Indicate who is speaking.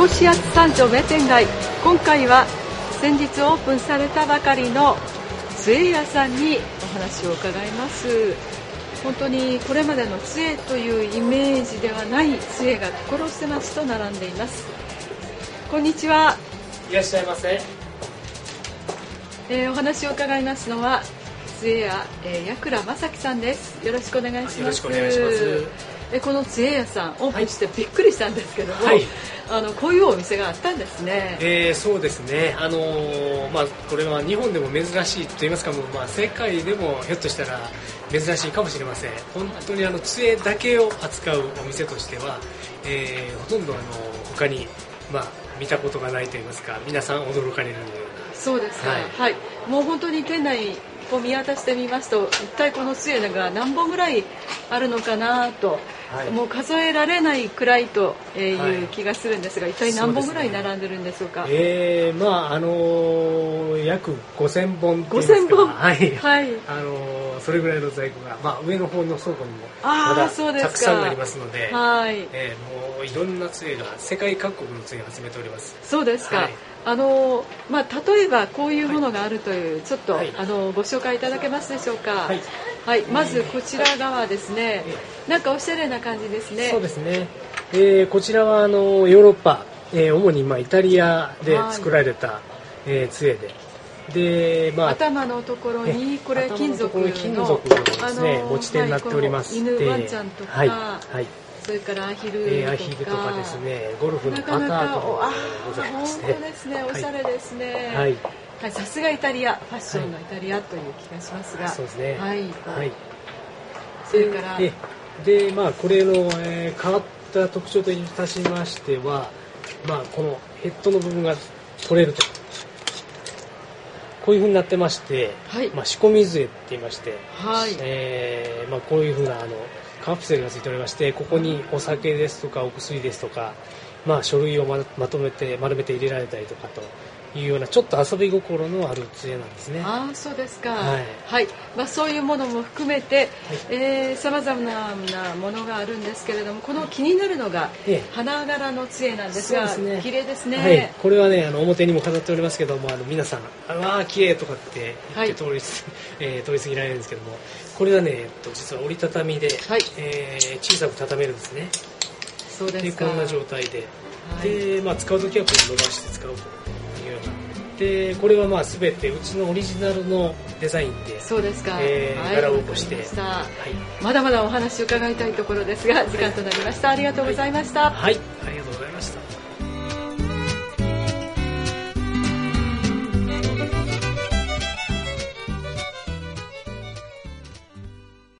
Speaker 1: 甲市八三条名店街、今回は先日オープンされたばかりの杖屋さんにお話を伺います。本当にこれまでの杖というイメージではない杖が所狭しと並んでいます。こんにちは。
Speaker 2: いらっしゃいませ。
Speaker 1: お話を伺いますのは杖屋、矢倉正樹さんです。よろしくお願いします。
Speaker 2: よろしくお願いします。
Speaker 1: この杖屋さんオープンしてびっくりしたんですけども、
Speaker 2: はい、
Speaker 1: こういうお店があったんですね。
Speaker 2: そうですね。これは日本でも珍しいと言いますか、世界でもひょっとしたら珍しいかもしれません。本当に杖だけを扱うお店としては、ほとんど他に見たことがないと言いますか、皆さん驚かれるような。
Speaker 1: そうですか。はい。もう本当に店内を見渡してみますと、一体この杖が何本ぐらいあるのかなと、もう数えられないくらいという気がするんですが、一体何本ぐらい並んでるんでしょうか。
Speaker 2: 約5000本って言いますか。
Speaker 1: 5000本。
Speaker 2: はい。
Speaker 1: はい。
Speaker 2: それぐらいの在庫が、上の方の倉庫にもまだたくさんありますので、
Speaker 1: はい。
Speaker 2: もういろんな杖が、世界各国の杖が集めております。
Speaker 1: そうですか。はい、例えばこういうものがあるという、ちょっと、ご紹介いただけますでしょうか。はい。はい、まずこちら側ですね。なんかおしゃれな感じですね。
Speaker 2: そうですね。こちらはヨーロッパ、主にイタリアで作られた、杖で、
Speaker 1: 頭のところにこれ金属の
Speaker 2: ですね、持ち手になっておりまして、
Speaker 1: 犬ワンちゃんとか、それからアヒルとか
Speaker 2: ですね、ゴルフのパターとかございますね。
Speaker 1: 本当ですね、おしゃれですね。はい。さすがイタリア、ファッションのイタリアという気がしますが。
Speaker 2: そうですね。
Speaker 1: はい。それから
Speaker 2: これの変わった特徴といたしましては、このヘッドの部分が取れると。こういう風になってまして、仕込み杖って言いまして、こういう風なカプセルがついておりまして、ここにお酒ですとかお薬ですとか、書類をまとめて丸めて入れられたりとかというような、ちょっと遊び心のある杖なんですね。
Speaker 1: ああ、そうですか。はい。そういうものも含めて、様々なものがあるんですけれども、この気になるのが花柄の杖なんですが、綺麗ですね。
Speaker 2: はい。これはね、表にも飾っておりますけども、皆さん綺麗とかって言って通り過ぎられるんですけども、これはね、実は折りたたみで、小さく畳めるんですね。
Speaker 1: そうですか。
Speaker 2: こんな状態で、使うときはこう伸ばして使うというような。で、これは全てうちのオリジナルのデザインで、
Speaker 1: そうですか。
Speaker 2: 柄を起こして、
Speaker 1: まだまだお話を伺いたいところですが、時間となりました。ありがとうございました。
Speaker 2: はい、ありがとうございました。